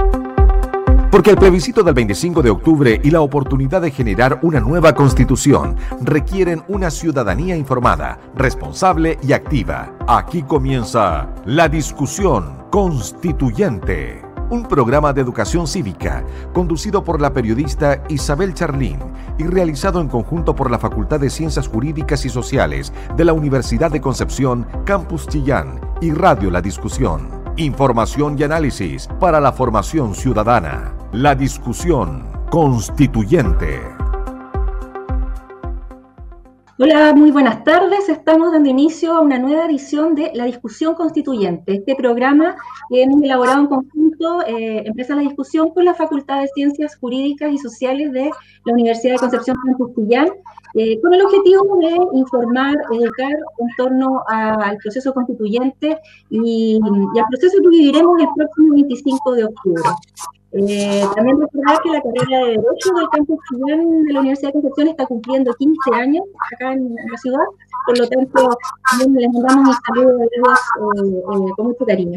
Porque el plebiscito del 25 de octubre y la oportunidad de generar una nueva constitución requieren una ciudadanía informada, responsable y activa. Aquí comienza La Discusión Constituyente, un programa de educación cívica conducido por la periodista Isabel Charlín y realizado en conjunto por la Facultad de Ciencias Jurídicas y Sociales de la Universidad de Concepción, Campus Chillán y Radio La Discusión. Información y análisis para la formación ciudadana. La Discusión Constituyente. Hola, muy buenas tardes. Estamos dando inicio a una nueva edición de La Discusión Constituyente. Este programa que hemos elaborado en conjunto, Empresa La Discusión, con la Facultad de Ciencias Jurídicas y Sociales de la Universidad de Concepción, Campus Chillán, con el objetivo de informar, educar en torno al proceso constituyente y al proceso que viviremos el próximo 25 de octubre. También recordar que la carrera de Derecho del Campus Chillán de la Universidad de Concepción está cumpliendo 15 años acá en la ciudad, por lo tanto también les mandamos un saludo a ellos con mucho cariño.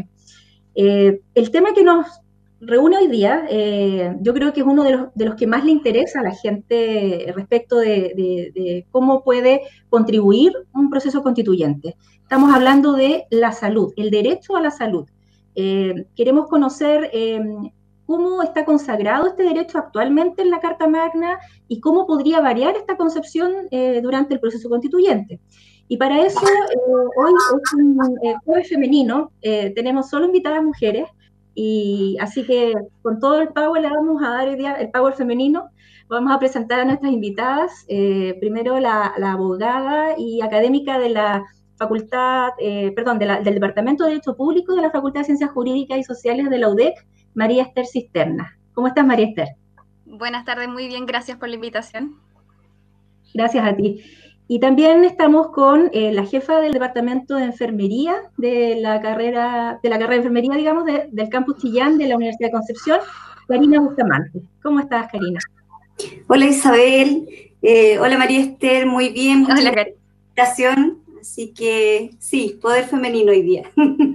El tema que nos reúne hoy día, yo creo que es uno de los que más le interesa a la gente respecto de cómo puede contribuir un proceso constituyente. Estamos hablando de la salud, el derecho a la salud. Queremos conocer cómo está consagrado este derecho actualmente en la Carta Magna y cómo podría variar esta concepción durante el proceso constituyente. Y para eso, hoy es un jueves femenino, tenemos solo invitadas mujeres, y así que con todo el power le vamos a dar hoy día el power femenino. Vamos a presentar a nuestras invitadas, primero la abogada y académica de la Facultad, del Departamento de Derecho Público de la Facultad de Ciencias Jurídicas y Sociales de la UDEC, María Esther Cisterna. ¿Cómo estás, María Esther? Buenas tardes, muy bien, gracias por la invitación. Gracias a ti. Y también estamos con la jefa del Departamento de Enfermería de la carrera de Enfermería, digamos, del Campus Chillán de la Universidad de Concepción, Karina Bustamante. ¿Cómo estás, Karina? Hola, Isabel. Hola, María Esther, muy bien. Muchas gracias por la invitación. Así que sí, poder femenino hoy día.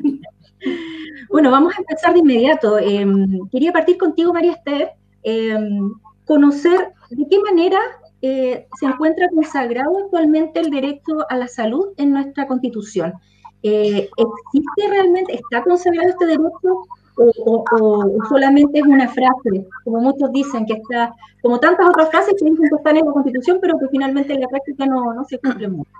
Bueno, vamos a empezar de inmediato. Quería partir contigo, María Esther, conocer de qué manera se encuentra consagrado actualmente el derecho a la salud en nuestra Constitución. ¿Existe realmente, está consagrado este derecho o solamente es una frase, como muchos dicen, que está, como tantas otras frases que dicen que están en la Constitución, pero que finalmente en la práctica no se cumplen mucho?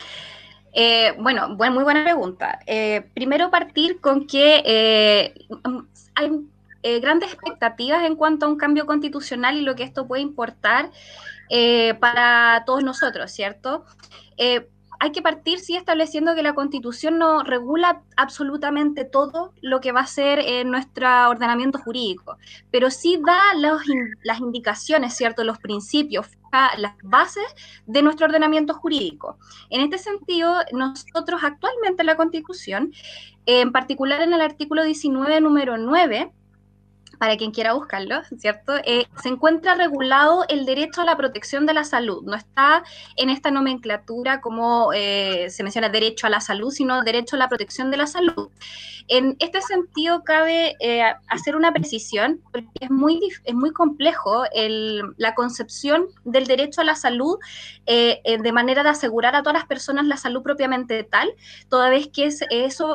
Muy buena pregunta. Primero partir con que hay grandes expectativas en cuanto a un cambio constitucional y lo que esto puede importar para todos nosotros, ¿cierto? Hay que partir, sí, estableciendo que la Constitución no regula absolutamente todo lo que va a ser nuestro ordenamiento jurídico, pero sí da las indicaciones, ¿cierto?, los principios, las bases de nuestro ordenamiento jurídico. En este sentido, nosotros actualmente en la Constitución, en particular en el artículo 19, número 9, para quien quiera buscarlo, ¿cierto? Se encuentra regulado el derecho a la protección de la salud. No está en esta nomenclatura como se menciona derecho a la salud, sino derecho a la protección de la salud. En este sentido, cabe hacer una precisión, porque es muy complejo la concepción del derecho a la salud de manera de asegurar a todas las personas la salud propiamente tal, toda vez que eso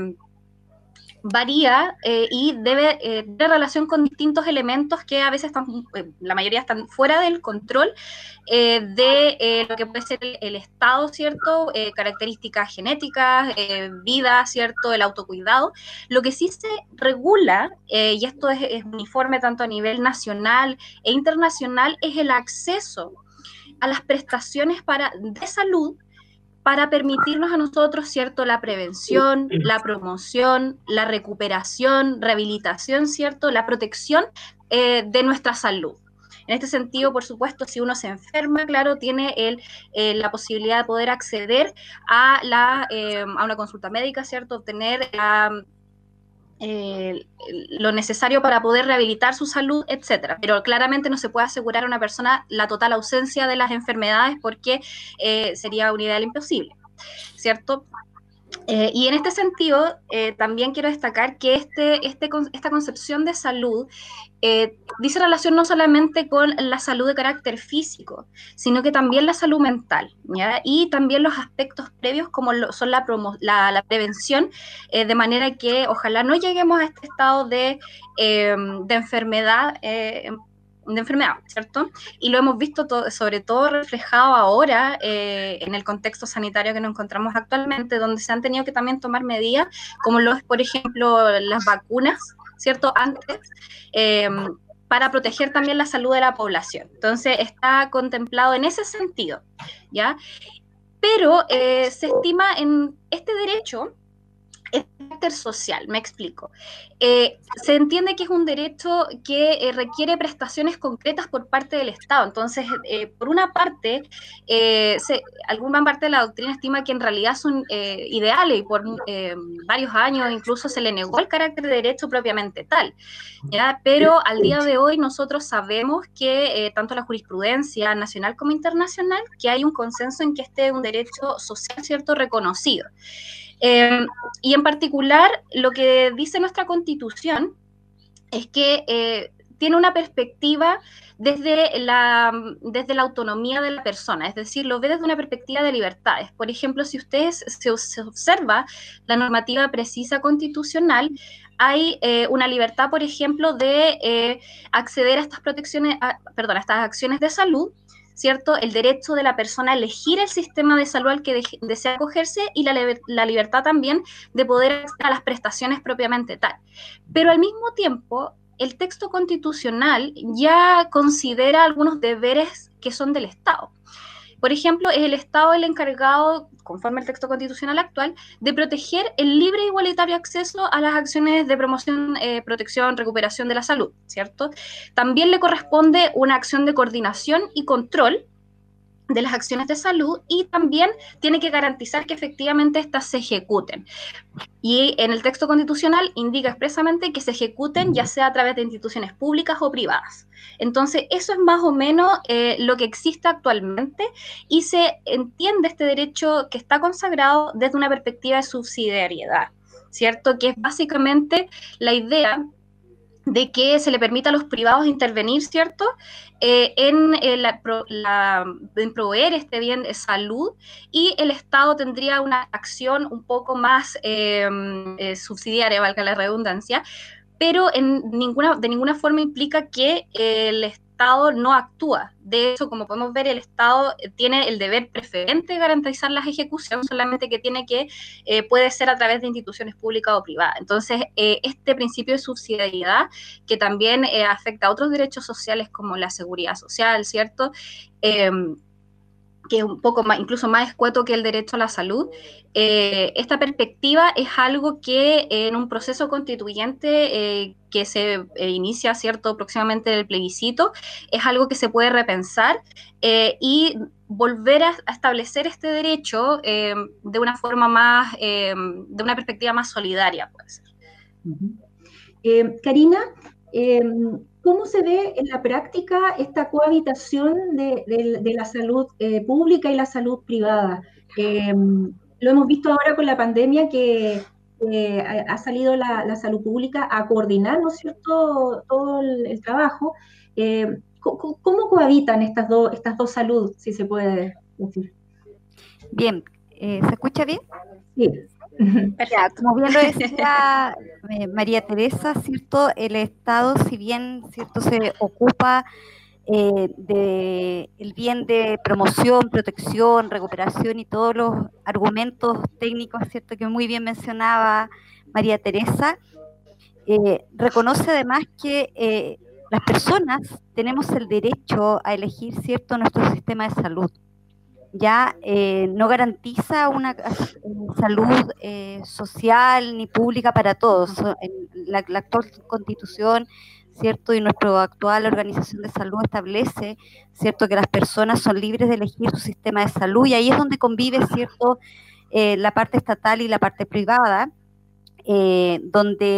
varía y debe tener relación con distintos elementos que a veces están, la mayoría están fuera del control de lo que puede ser el estado, ¿cierto? Características genéticas, vida, ¿cierto? El autocuidado. Lo que sí se regula, y esto es uniforme tanto a nivel nacional e internacional, es el acceso a las prestaciones de salud para permitirnos a nosotros, ¿cierto?, la prevención, la promoción, la recuperación, rehabilitación, ¿cierto?, la protección de nuestra salud. En este sentido, por supuesto, si uno se enferma, claro, tiene la posibilidad de poder acceder a una consulta médica, ¿cierto?, obtener lo necesario para poder rehabilitar su salud, etcétera. Pero claramente no se puede asegurar a una persona la total ausencia de las enfermedades porque sería un ideal imposible, ¿cierto? Y en este sentido, también quiero destacar que esta concepción de salud dice relación no solamente con la salud de carácter físico, sino que también la salud mental, ¿ya? Y también los aspectos previos como son la prevención, de manera que ojalá no lleguemos a este estado de enfermedad, ¿cierto? Y lo hemos visto sobre todo reflejado ahora en el contexto sanitario que nos encontramos actualmente, donde se han tenido que también tomar medidas, como lo es, por ejemplo, las vacunas, ¿cierto? Antes, para proteger también la salud de la población. Entonces, está contemplado en ese sentido, ¿ya? Pero se estima en este derecho es de carácter social, me explico. Se entiende que es un derecho que requiere prestaciones concretas por parte del Estado. Entonces, por una parte, alguna parte de la doctrina estima que en realidad son ideales y por varios años incluso se le negó el carácter de derecho propiamente tal, ¿ya? Pero al día de hoy nosotros sabemos que tanto la jurisprudencia nacional como internacional, que hay un consenso en que este es un derecho social, ¿cierto?, reconocido. Y en particular, lo que dice nuestra Constitución es que tiene una perspectiva desde la autonomía de la persona, es decir, lo ve desde una perspectiva de libertades. Por ejemplo, si ustedes se observa la normativa precisa constitucional, hay una libertad, por ejemplo, de acceder a estas protecciones, a estas acciones de salud, ¿cierto? El derecho de la persona a elegir el sistema de salud al que desea acogerse y la libertad también de poder acceder a las prestaciones propiamente tal. Pero al mismo tiempo, el texto constitucional ya considera algunos deberes que son del Estado. Por ejemplo, es el Estado el encargado, conforme al texto constitucional actual, de proteger el libre e igualitario acceso a las acciones de promoción, protección, recuperación de la salud, ¿cierto? También le corresponde una acción de coordinación y control de las acciones de salud y también tiene que garantizar que efectivamente éstas se ejecuten. Y en el texto constitucional indica expresamente que se ejecuten ya sea a través de instituciones públicas o privadas. Entonces, eso es más o menos lo que existe actualmente y se entiende este derecho que está consagrado desde una perspectiva de subsidiariedad, ¿cierto? Que es básicamente la idea de que se le permita a los privados intervenir, ¿cierto?, en proveer este bien de salud, y el Estado tendría una acción un poco más subsidiaria, valga la redundancia, pero de ninguna forma implica que el Estado no actúa. De hecho, como podemos ver, el Estado tiene el deber preferente de garantizar las ejecuciones, solamente que puede ser a través de instituciones públicas o privadas. Entonces, este principio de subsidiariedad, que también afecta a otros derechos sociales como la seguridad social, ¿cierto?, que es un poco más, incluso más escueto que el derecho a la salud, esta perspectiva es algo que en un proceso constituyente que se inicia, ¿cierto?, próximamente del plebiscito, es algo que se puede repensar y volver a establecer este derecho de una forma más, de una perspectiva más solidaria, puede ser. Karina, ¿cómo se ve en la práctica esta cohabitación de la salud pública y la salud privada? Lo hemos visto ahora con la pandemia que ha salido la salud pública a coordinar, ¿no es cierto?, todo el trabajo. ¿Cómo cohabitan estas dos salud, si se puede decir? Bien, ¿se escucha bien? Sí. Ya, como bien lo decía María Teresa, ¿cierto? El Estado, si bien, ¿cierto?, se ocupa del bien de promoción, protección, recuperación y todos los argumentos técnicos, ¿cierto?, que muy bien mencionaba María Teresa, reconoce además que las personas tenemos el derecho a elegir, ¿cierto?, nuestro sistema de salud. Ya no garantiza una salud social ni pública para todos. La actual Constitución, ¿cierto?, y nuestra actual Organización de Salud establece, ¿cierto?, que las personas son libres de elegir su sistema de salud, y ahí es donde convive, ¿cierto?, la parte estatal y la parte privada, donde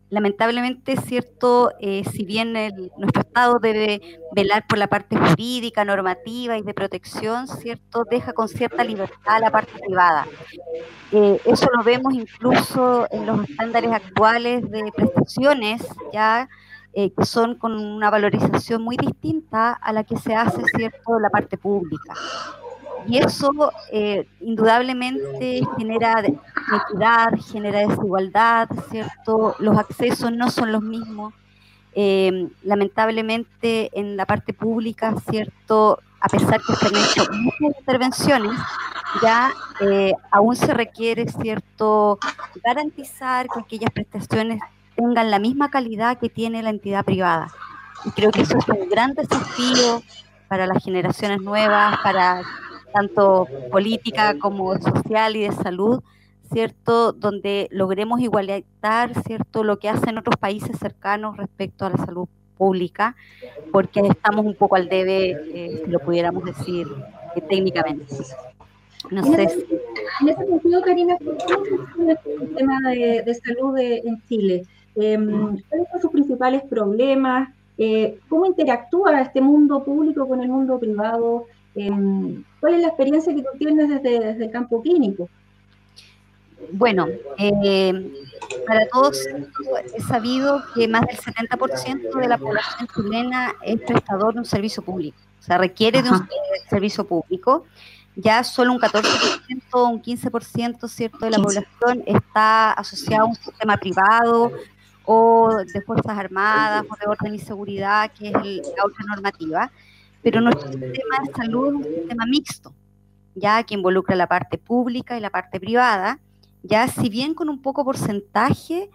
lamentablemente es cierto, si bien nuestro Estado debe velar por la parte jurídica, normativa y de protección, cierto, deja con cierta libertad a la parte privada. Eso lo vemos incluso en los estándares actuales de prestaciones, ya que son con una valorización muy distinta a la que se hace, cierto, en la parte pública. Y eso indudablemente genera inequidad, genera desigualdad, ¿cierto? Los accesos no son los mismos. Lamentablemente en la parte pública, ¿cierto? A pesar que se han hecho muchas intervenciones, ya aún se requiere, ¿cierto?, garantizar que aquellas prestaciones tengan la misma calidad que tiene la entidad privada. Y creo que eso es un gran desafío para las generaciones nuevas, para tanto política como social y de salud, ¿cierto?, donde logremos igualitar, ¿cierto?, lo que hacen otros países cercanos respecto a la salud pública, porque estamos un poco al debe, si lo pudiéramos decir técnicamente. No sé si... En ese sentido, Karina, ¿cómo funciona el sistema de salud en Chile? ¿Cuáles son sus principales problemas? ¿Cómo interactúa este mundo público con el mundo privado? ¿Cuál es la experiencia que tú tienes desde el campo clínico? Bueno, para todos es sabido que más del 70% de la población chilena es prestador de un servicio público, o sea, requiere de un servicio público. Ya solo un 14%, un 15%, ¿cierto?, de la población está asociada a un sistema privado o de Fuerzas Armadas o de orden y seguridad, que es la otra normativa. Pero nuestro sistema de salud es un sistema mixto, ya que involucra la parte pública y la parte privada, ya si bien con un poco porcentaje,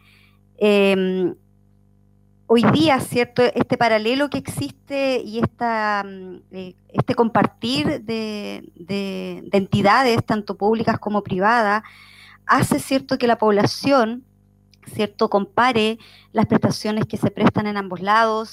hoy día, ¿cierto?, este paralelo que existe y este compartir de entidades, tanto públicas como privadas, hace, ¿cierto?, que la población, ¿cierto?, compare las prestaciones que se prestan en ambos lados,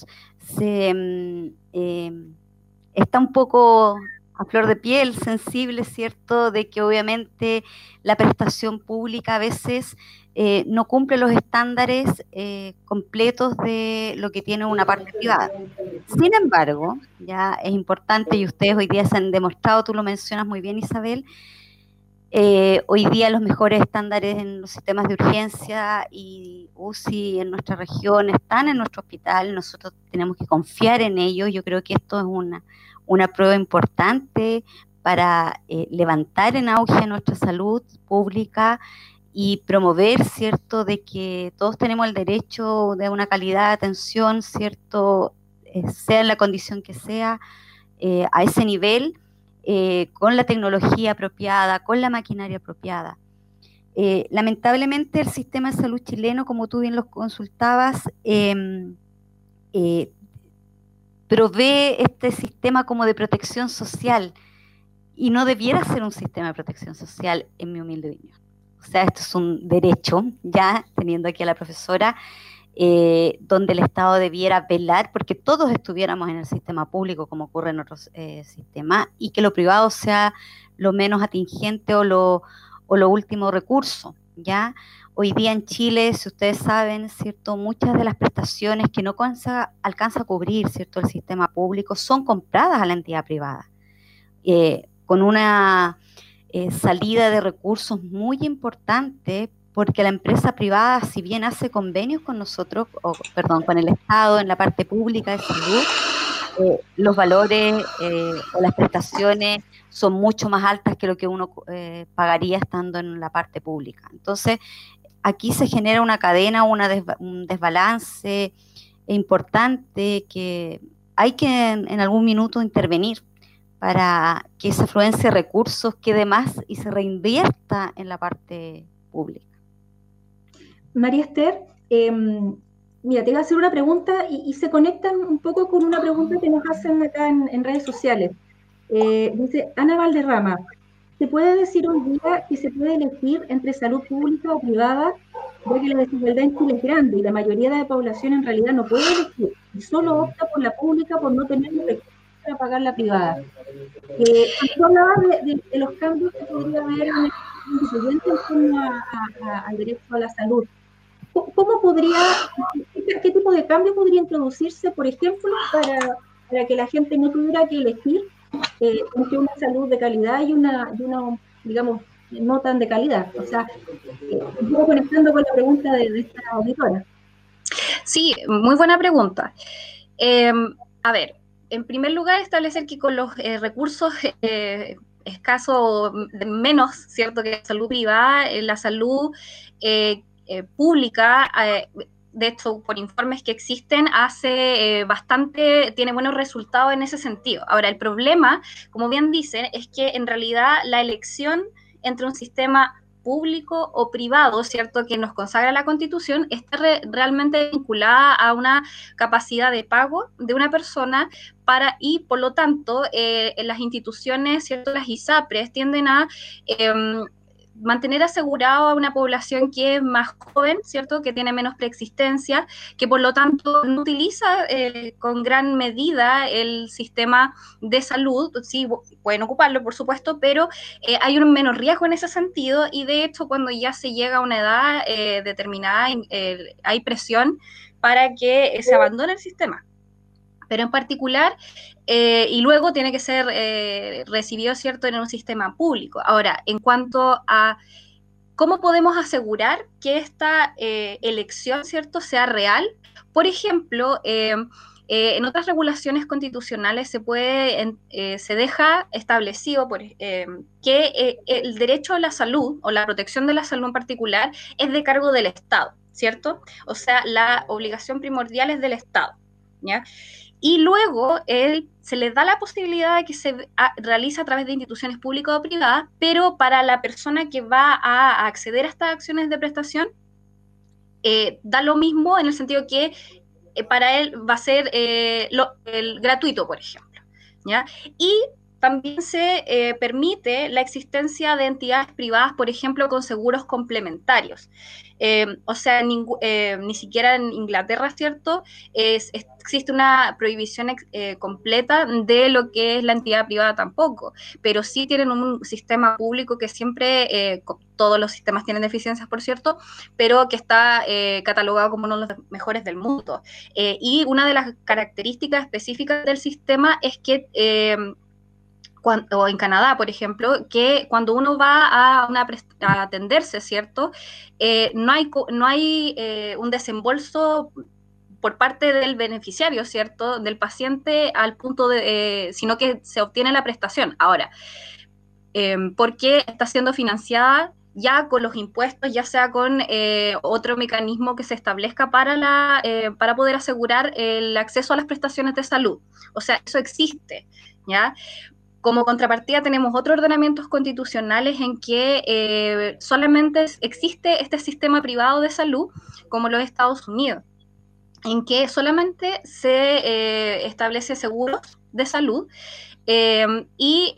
está un poco a flor de piel, sensible, ¿cierto?, de que obviamente la prestación pública a veces no cumple los estándares completos de lo que tiene una parte privada. Sin embargo, ya es importante, y ustedes hoy día se han demostrado, tú lo mencionas muy bien, Isabel, hoy día los mejores estándares en los sistemas de urgencia y UCI en nuestra región están en nuestro hospital, nosotros tenemos que confiar en ellos. Yo creo que esto es una prueba importante para levantar en auge nuestra salud pública y promover, ¿cierto?, de que todos tenemos el derecho de una calidad de atención, ¿cierto?, sea en la condición que sea, a ese nivel, con la tecnología apropiada, con la maquinaria apropiada. Lamentablemente el sistema de salud chileno, como tú bien lo consultabas, provee este sistema como de protección social y no debiera ser un sistema de protección social, en mi humilde opinión. O sea, esto es un derecho, ya teniendo aquí a la profesora, donde el Estado debiera velar porque todos estuviéramos en el sistema público como ocurre en otros sistemas y que lo privado sea lo menos atingente o lo último recurso, ¿ya? Hoy día en Chile, si ustedes saben, ¿cierto?, muchas de las prestaciones que no alcanza a cubrir, ¿cierto?, el sistema público son compradas a la entidad privada, con una salida de recursos muy importante, porque la empresa privada, si bien hace convenios con nosotros, con el Estado en la parte pública de salud, los valores o las prestaciones son mucho más altas que lo que uno pagaría estando en la parte pública. Entonces, aquí se genera una cadena, un desbalance importante que hay que en algún minuto intervenir para que esa afluencia de recursos quede más y se reinvierta en la parte pública. María Esther, mira, te voy a hacer una pregunta y se conectan un poco con una pregunta que nos hacen acá en redes sociales. Dice Ana Valderrama, ¿se puede decir hoy día que se puede elegir entre salud pública o privada, ya que la desigualdad en Chile es grande y la mayoría de la población en realidad no puede elegir y solo opta por la pública por no tener recursos para pagar la privada? Tú hablabas de los cambios que podría haber en el constituyente en torno al derecho a la salud. ¿Cómo ¿qué tipo de cambio podría introducirse, por ejemplo, para que la gente no tuviera que elegir entre una salud de calidad y una, digamos, no tan de calidad? O sea, un poco conectando con la pregunta de esta auditora. Sí, muy buena pregunta. A ver, en primer lugar, establecer que con los recursos escasos, menos, ¿cierto?, que la salud privada, la salud pública, de hecho, por informes que existen, hace tiene buenos resultados en ese sentido. Ahora, el problema, como bien dicen, es que en realidad la elección entre un sistema público o privado, ¿cierto?, que nos consagra la Constitución, está realmente vinculada a una capacidad de pago de una persona y por lo tanto, en las instituciones, ¿cierto?, las ISAPRES tienden a mantener asegurado a una población que es más joven, ¿cierto?, que tiene menos preexistencia, que por lo tanto no utiliza con gran medida el sistema de salud. Sí, pueden ocuparlo, por supuesto, pero hay un menos riesgo en ese sentido, y de hecho cuando ya se llega a una edad determinada, hay presión para que se abandone el sistema. Pero en particular, y luego tiene que ser recibido, ¿cierto?, en un sistema público. Ahora, en cuanto a cómo podemos asegurar que esta elección, ¿cierto?, sea real, por ejemplo, en otras regulaciones constitucionales se deja establecido que el derecho a la salud, o la protección de la salud en particular, es de cargo del Estado, ¿cierto? O sea, la obligación primordial es del Estado, ¿ya? Y luego se les da la posibilidad de que se realice a través de instituciones públicas o privadas, pero para la persona que va a acceder a estas acciones de prestación, da lo mismo en el sentido que para él va a ser el gratuito, por ejemplo, ¿ya? Y también se permite la existencia de entidades privadas, por ejemplo, con seguros complementarios. O sea, ni siquiera en Inglaterra, ¿cierto?, existe una prohibición completa de lo que es la entidad privada tampoco, pero sí tienen un sistema público que siempre, todos los sistemas tienen deficiencias, por cierto, pero que está catalogado como uno de los mejores del mundo. Y una de las características específicas del sistema es que o en Canadá, por ejemplo, que cuando uno va a atenderse, ¿cierto?, no hay un desembolso por parte del beneficiario, ¿cierto?, del paciente al punto sino que se obtiene la prestación. Ahora, porque está siendo financiada ya con los impuestos, ya sea con otro mecanismo que se establezca para poder asegurar el acceso a las prestaciones de salud. O sea, eso existe, ¿ya? Como contrapartida tenemos otros ordenamientos constitucionales en que solamente existe este sistema privado de salud, como los Estados Unidos, en que solamente se establece seguros de salud y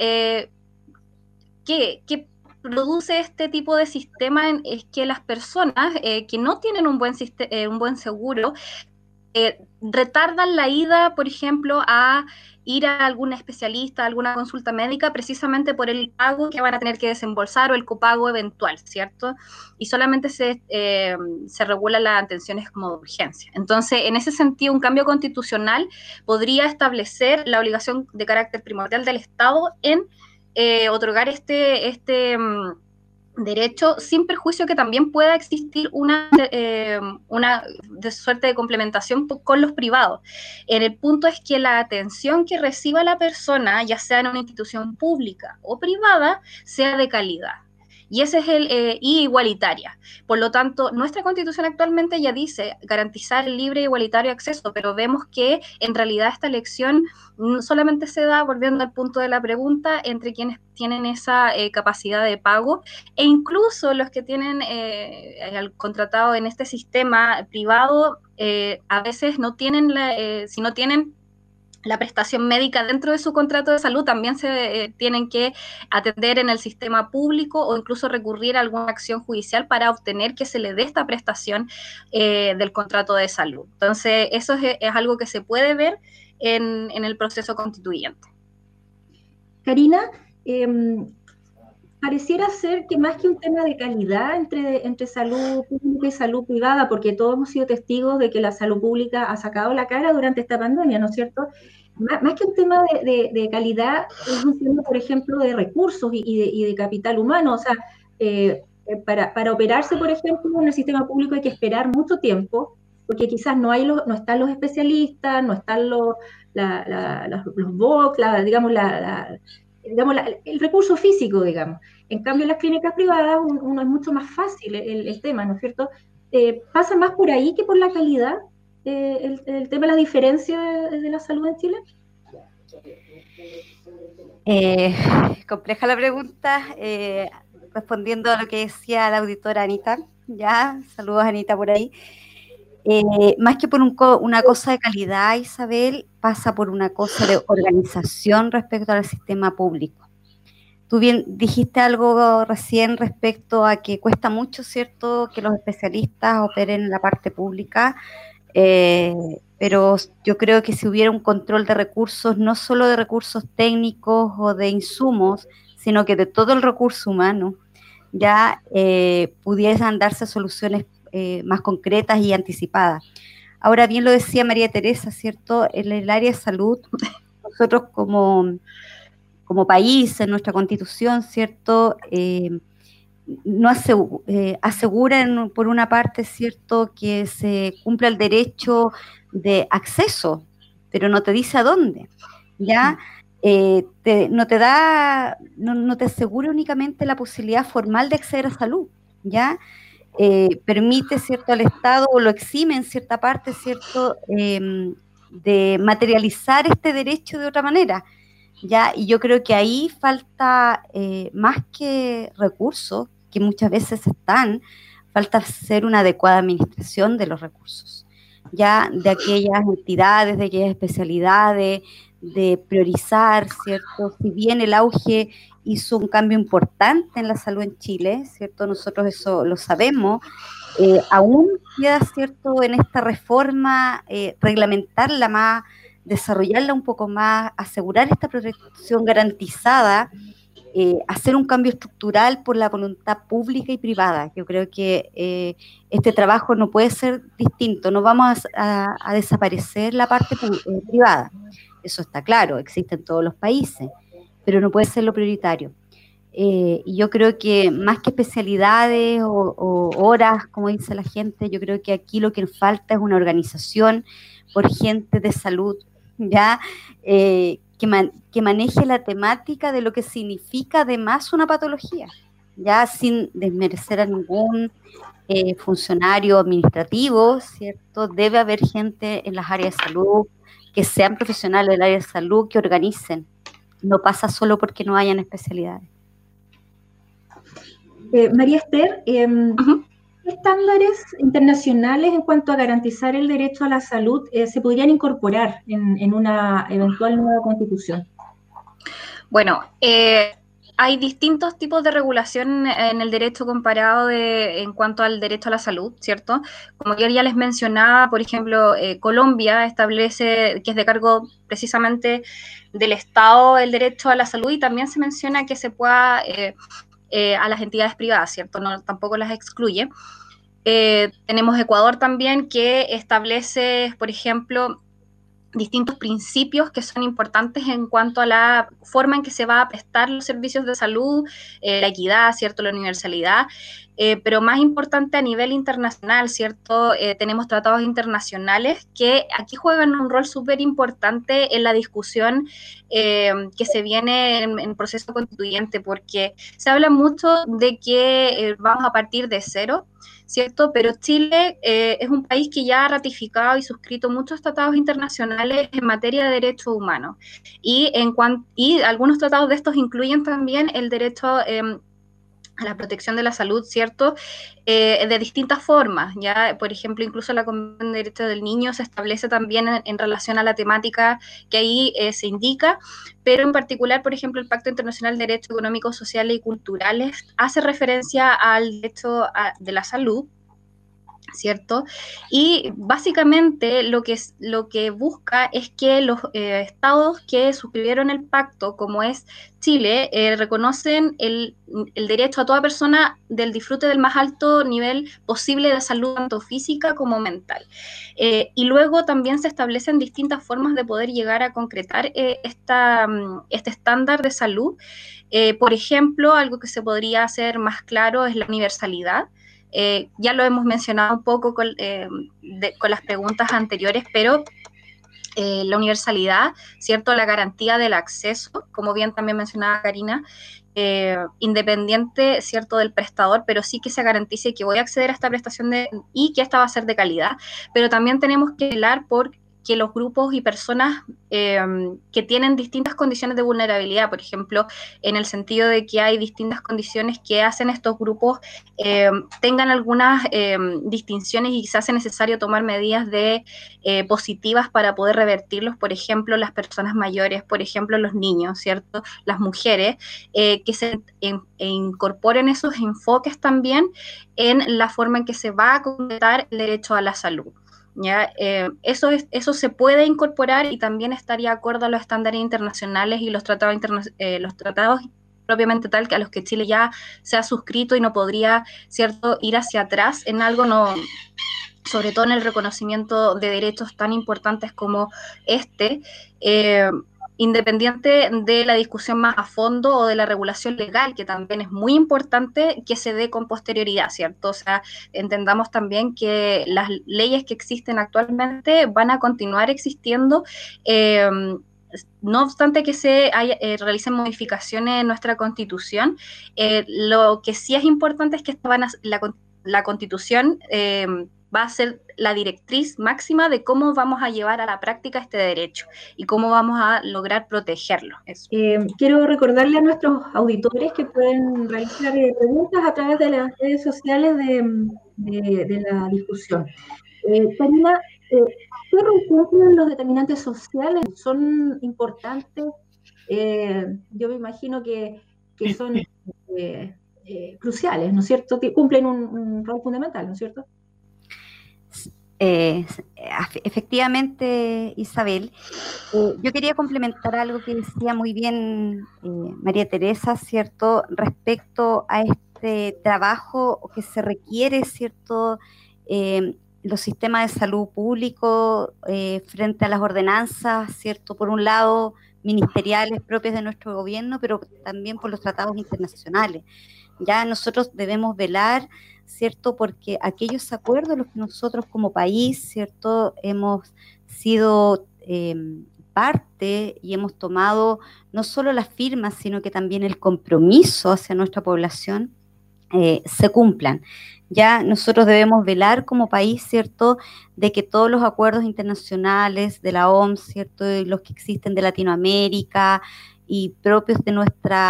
que produce este tipo de sistema es que las personas que no tienen un buen seguro retardan la ida, por ejemplo, a ir a algún especialista, a alguna consulta médica, precisamente por el pago que van a tener que desembolsar o el copago eventual, ¿cierto? Y solamente se regulan las atenciones como de urgencia. Entonces, en ese sentido, un cambio constitucional podría establecer la obligación de carácter primordial del Estado en otorgar este derecho, sin perjuicio que también pueda existir una suerte de complementación con los privados. El punto es que la atención que reciba la persona, ya sea en una institución pública o privada, sea de calidad. Y ese es y igualitaria. Por lo tanto, nuestra Constitución actualmente ya dice garantizar el libre e igualitario acceso, pero vemos que en realidad esta elección solamente se da, volviendo al punto de la pregunta, entre quienes tienen esa capacidad de pago, e incluso los que tienen contratado en este sistema privado, a veces no tienen, si no tienen la prestación médica dentro de su contrato de salud, también se tienen que atender en el sistema público o incluso recurrir a alguna acción judicial para obtener que se le dé esta prestación del contrato de salud. Entonces, eso es algo que se puede ver en el proceso constituyente. Karina, pareciera ser que más que un tema de calidad entre salud pública y salud privada, porque todos hemos sido testigos de que la salud pública ha sacado la cara durante esta pandemia, ¿no es cierto? Más que un tema de calidad, es un tema, por ejemplo, de recursos y de capital humano. O sea, para operarse, por ejemplo, en el sistema público hay que esperar mucho tiempo, porque quizás no están los especialistas, no están los VOC, digamos, el recurso físico, digamos. En cambio, en las clínicas privadas uno es mucho más fácil el tema, ¿no es cierto? ¿Pasa más por ahí que por la calidad el tema de la diferencia de la salud en Chile? Compleja la pregunta, respondiendo a lo que decía la auditora Anita, ya, saludos Anita por ahí. Más que por una cosa de calidad, Isabel, pasa por una cosa de organización respecto al sistema público. Tú bien dijiste algo recién respecto a que cuesta mucho, ¿cierto?, que los especialistas operen en la parte pública, pero yo creo que si hubiera un control de recursos, no solo de recursos técnicos o de insumos, sino que de todo el recurso humano, ya pudiesen darse soluciones más concretas y anticipadas. Ahora bien lo decía María Teresa, ¿cierto? En el área de salud, nosotros como país, en nuestra Constitución, ¿cierto? No aseguran, por una parte, ¿cierto?, que se cumpla el derecho de acceso, pero no te dice a dónde, ¿ya? No te asegura únicamente la posibilidad formal de acceder a salud, ¿ya? Permite, ¿cierto?, al Estado, o lo exime en cierta parte, ¿cierto?, de materializar este derecho de otra manera, ¿ya? Y yo creo que ahí falta, más que recursos, que muchas veces falta hacer una adecuada administración de los recursos, ya, de aquellas entidades, de aquellas especialidades, de priorizar, ¿cierto? Si bien el auge hizo un cambio importante en la salud en Chile, ¿cierto? Nosotros eso lo sabemos, aún queda, ¿cierto?, en esta reforma, reglamentarla más, desarrollarla un poco más, asegurar esta protección garantizada, hacer un cambio estructural por la voluntad pública y privada. Yo creo que este trabajo no puede ser distinto, no vamos a desaparecer la parte privada, eso está claro, existe en todos los países, pero no puede ser lo prioritario. Y yo creo que más que especialidades o horas, como dice la gente, yo creo que aquí lo que falta es una organización por gente de salud, ¿ya? Que maneje la temática de lo que significa además una patología, ya, sin desmerecer a ningún funcionario administrativo, ¿cierto? Debe haber gente en las áreas de salud, que sean profesionales del área de salud, que organicen. No pasa solo porque no hayan especialidades. María Esther, ¿qué estándares internacionales en cuanto a garantizar el derecho a la salud se podrían incorporar en una eventual nueva constitución? Bueno, hay distintos tipos de regulación en el derecho comparado en cuanto al derecho a la salud, ¿cierto? Como yo ya les mencionaba, por ejemplo, Colombia establece que es de cargo precisamente del Estado el derecho a la salud, y también se menciona que se pueda a las entidades privadas, ¿cierto? No, tampoco las excluye. Tenemos Ecuador también, que establece, por ejemplo, distintos principios que son importantes en cuanto a la forma en que se va a prestar los servicios de salud, la equidad, ¿cierto?, la universalidad, pero más importante a nivel internacional, ¿cierto? Tenemos tratados internacionales que aquí juegan un rol súper importante en la discusión que se viene en proceso constituyente, porque se habla mucho de que vamos a partir de cero, ¿cierto? Pero Chile es un país que ya ha ratificado y suscrito muchos tratados internacionales en materia de derechos humanos. Y algunos tratados de estos incluyen también el derecho a la protección de la salud, ¿cierto? De distintas formas, ¿ya? Por ejemplo, incluso la Convención de Derechos del Niño se establece también en relación a la temática que ahí se indica, pero en particular, por ejemplo, el Pacto Internacional de Derechos Económicos, Sociales y Culturales hace referencia al derecho de la salud, ¿cierto? Y básicamente lo que busca es que los estados que suscribieron el pacto, como es Chile, reconocen el derecho a toda persona del disfrute del más alto nivel posible de salud, tanto física como mental. Y luego también se establecen distintas formas de poder llegar a concretar este estándar de salud. Por ejemplo, algo que se podría hacer más claro es la universalidad. Ya lo hemos mencionado un poco con las preguntas anteriores, pero la universalidad, ¿cierto? La garantía del acceso, como bien también mencionaba Karina, independiente, ¿cierto?, del prestador, pero sí que se garantice que voy a acceder a esta prestación y que esta va a ser de calidad, pero también tenemos que velar por que los grupos y personas que tienen distintas condiciones de vulnerabilidad, por ejemplo, en el sentido de que hay distintas condiciones que hacen estos grupos tengan algunas distinciones y se hace necesario tomar medidas positivas para poder revertirlos, por ejemplo, las personas mayores, por ejemplo, los niños, ¿cierto? Las mujeres, que se incorporen esos enfoques también en la forma en que se va a completar el derecho a la salud. ¿Ya? Eso se puede incorporar y también estaría de acuerdo a los estándares internacionales y los tratados propiamente tal que a los que Chile ya se ha suscrito y no podría, ¿cierto?, ir hacia atrás en algo, no, sobre todo en el reconocimiento de derechos tan importantes como este, independiente de la discusión más a fondo o de la regulación legal, que también es muy importante que se dé con posterioridad, ¿cierto? O sea, entendamos también que las leyes que existen actualmente van a continuar existiendo, no obstante que se realicen modificaciones en nuestra Constitución. Lo que sí es importante es que la Constitución va a ser la directriz máxima de cómo vamos a llevar a la práctica este derecho y cómo vamos a lograr protegerlo. Quiero recordarle a nuestros auditores que pueden realizar preguntas a través de las redes sociales de la discusión. Karina, ¿qué rol cumplen los determinantes sociales? ¿Son importantes? Yo me imagino que son cruciales, ¿no es cierto? Que cumplen un rol fundamental, ¿no es cierto? Efectivamente, Isabel, yo quería complementar algo que decía muy bien María Teresa, ¿cierto?, respecto a este trabajo que se requiere, ¿cierto?, los sistemas de salud público frente a las ordenanzas, ¿cierto?, por un lado ministeriales propias de nuestro gobierno, pero también por los tratados internacionales. Ya nosotros debemos velar, ¿cierto?, porque aquellos acuerdos los que nosotros como país, ¿cierto?, hemos sido parte y hemos tomado no solo las firmas, sino que también el compromiso hacia nuestra población, se cumplan. Ya nosotros debemos velar como país, ¿cierto?, de que todos los acuerdos internacionales de la OMS, ¿cierto?, y los que existen de Latinoamérica y propios de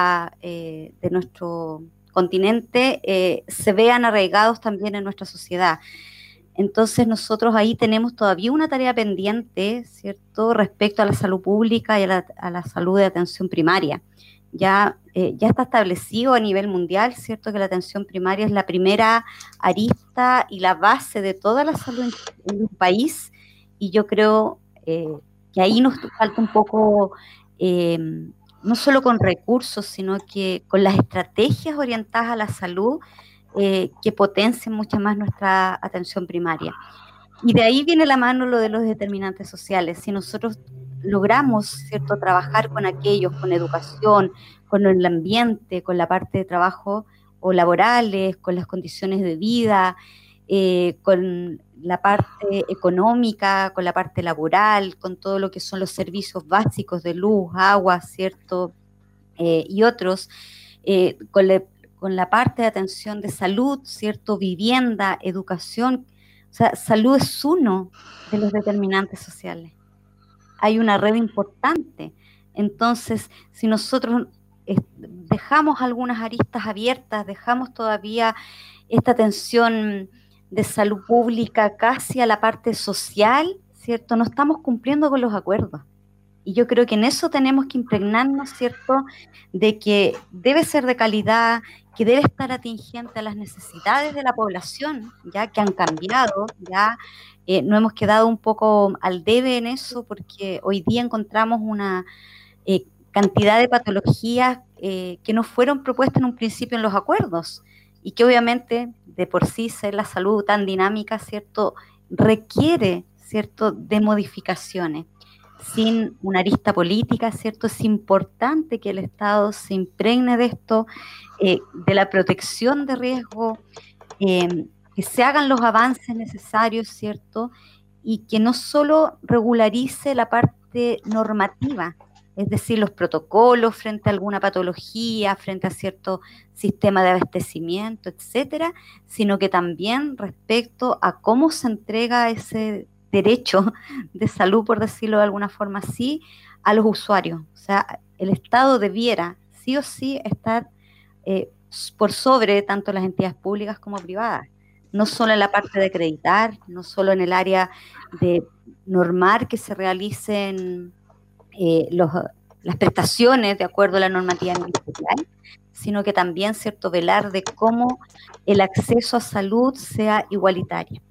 nuestro continente, se vean arraigados también en nuestra sociedad. Entonces nosotros ahí tenemos todavía una tarea pendiente, ¿cierto?, respecto a la salud pública y a la salud de atención primaria. Ya está establecido a nivel mundial, ¿cierto?, que la atención primaria es la primera arista y la base de toda la salud en un país, y yo creo que ahí nos falta un poco, no solo con recursos, sino que con las estrategias orientadas a la salud que potencien mucho más nuestra atención primaria. Y de ahí viene la mano lo de los determinantes sociales. Si nosotros logramos, ¿cierto?, trabajar con aquellos, con educación, con el ambiente, con la parte de trabajo o laborales, con las condiciones de vida, con la parte económica, con la parte laboral, con todo lo que son los servicios básicos de luz, agua, ¿cierto?, y otros, con la parte de atención de salud, ¿cierto?, vivienda, educación. O sea, salud es uno de los determinantes sociales. Hay una red importante. Entonces, si nosotros dejamos algunas aristas abiertas, dejamos todavía esta atención de salud pública casi a la parte social, ¿cierto?, no estamos cumpliendo con los acuerdos. Y yo creo que en eso tenemos que impregnarnos, ¿cierto?, de que debe ser de calidad, que debe estar atingente a las necesidades de la población, ya que han cambiado, ya no hemos quedado un poco al debe en eso, porque hoy día encontramos una cantidad de patologías que no fueron propuestas en un principio en los acuerdos, y que obviamente de por sí ser la salud tan dinámica, ¿cierto?, requiere, ¿cierto?, de modificaciones. Sin una arista política, ¿cierto? Es importante que el Estado se impregne de esto, de la protección de riesgo, que se hagan los avances necesarios, ¿cierto? Y que no solo regularice la parte normativa, es decir, los protocolos frente a alguna patología, frente a cierto sistema de abastecimiento, etcétera, sino que también respecto a cómo se entrega ese derecho de salud, por decirlo de alguna forma así, a los usuarios. O sea, el Estado debiera sí o sí estar por sobre tanto las entidades públicas como privadas, no solo en la parte de acreditar, no solo en el área de normar que se realicen las prestaciones de acuerdo a la normativa ministerial, sino que también, ¿cierto?, velar de cómo el acceso a salud sea igualitario.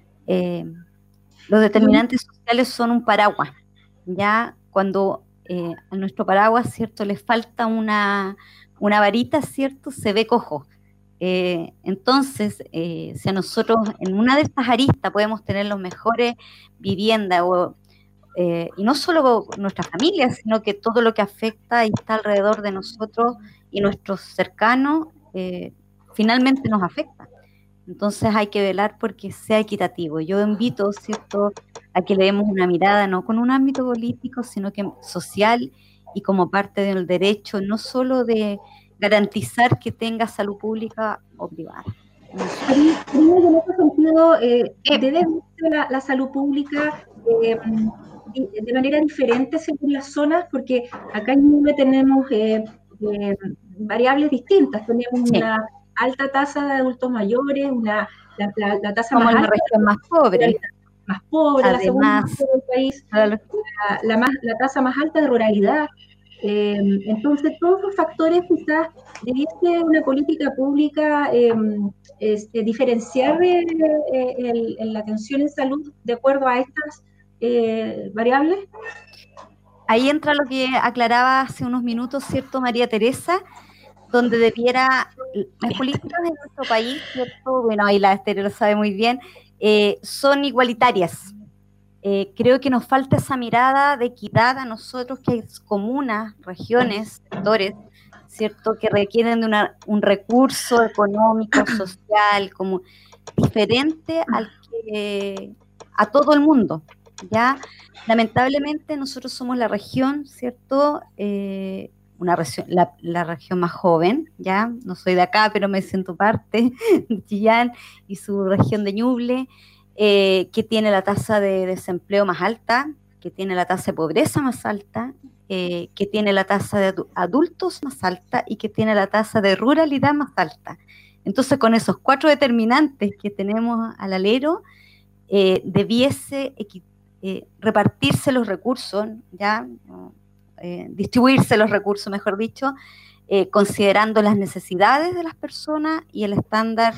Los determinantes sociales son un paraguas, ya cuando a nuestro paraguas, ¿cierto?, le falta una varita, ¿cierto?, se ve cojo. Entonces, si a nosotros en una de estas aristas podemos tener las mejores viviendas, y no solo nuestras familias, sino que todo lo que afecta y está alrededor de nosotros y nuestros cercanos, finalmente nos afecta. Entonces hay que velar porque sea equitativo. Yo invito, ¿cierto?, a que le demos una mirada no con un ámbito político, sino que social y como parte del derecho, no solo de garantizar que tenga salud pública o privada. En ese sentido, debe verse la salud pública de manera diferente según las zonas, porque acá en Ñuble tenemos variables distintas. Tenemos una alta tasa de adultos mayores, la tasa como más la alta, región más pobre, además, la segunda además, del país, la tasa más alta de ruralidad. Entonces, todos los factores quizás debiese una política pública diferenciar la atención en salud de acuerdo a estas variables. Ahí entra lo que aclaraba hace unos minutos, ¿cierto?, María Teresa, donde debiera, las políticas de nuestro país, ¿cierto?, bueno, ahí la Esther lo sabe muy bien, son igualitarias. Creo que nos falta esa mirada de equidad a nosotros, que es comunas, regiones, sectores, ¿cierto?, que requieren de un recurso económico, social, como diferente a todo el mundo, ¿ya? Lamentablemente nosotros somos la región, ¿cierto?, la región más joven, ¿ya? No soy de acá, pero me siento parte de Chillán y su región de Ñuble, que tiene la tasa de desempleo más alta, que tiene la tasa de pobreza más alta, que tiene la tasa de adultos más alta y que tiene la tasa de ruralidad más alta. Entonces, con esos 4 determinantes que tenemos al alero, debiese repartirse los recursos, ¿ya? Distribuirse los recursos, mejor dicho, considerando las necesidades de las personas y el estándar